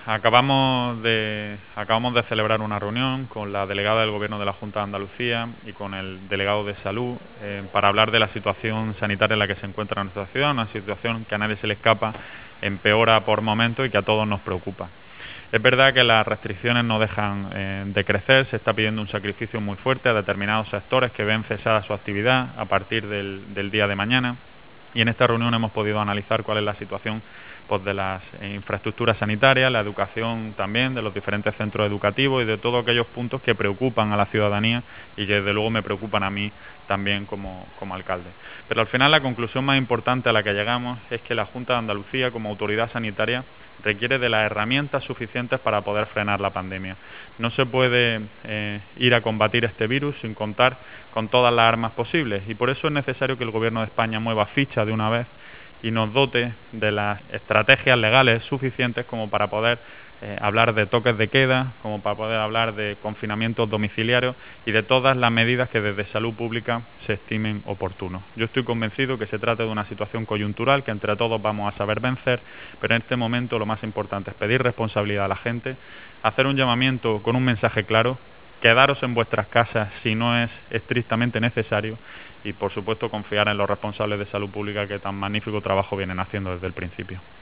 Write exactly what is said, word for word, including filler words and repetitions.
acabamos de, acabamos de celebrar una reunión con la delegada del Gobierno de la Junta de Andalucía y con el delegado de Salud eh, para hablar de la situación sanitaria en la que se encuentra nuestra ciudad, una situación que a nadie se le escapa, empeora por momentos y que a todos nos preocupa. Es verdad que las restricciones no dejan eh, de crecer, se está pidiendo un sacrificio muy fuerte a determinados sectores que ven cesada su actividad a partir del, del día de mañana, y en esta reunión hemos podido analizar cuál es la situación pues, de las infraestructuras sanitarias, la educación también, de los diferentes centros educativos y de todos aquellos puntos que preocupan a la ciudadanía y que desde luego me preocupan a mí también como, como alcalde. Pero al final la conclusión más importante a la que llegamos es que la Junta de Andalucía como autoridad sanitaria requiere de las herramientas suficientes para poder frenar la pandemia. No se puede eh, ir a combatir este virus sin contar con todas las armas posibles y por eso es necesario que el Gobierno de España mueva ficha de una vez y nos dote de las estrategias legales suficientes como para poder eh, hablar de toques de queda, como para poder hablar de confinamientos domiciliarios y de todas las medidas que desde salud pública se estimen oportunos. Yo estoy convencido que se trata de una situación coyuntural que entre todos vamos a saber vencer, pero en este momento lo más importante es pedir responsabilidad a la gente, hacer un llamamiento con un mensaje claro, quedaros en vuestras casas si no es estrictamente necesario y, por supuesto, confiar en los responsables de salud pública que tan magnífico trabajo vienen haciendo desde el principio.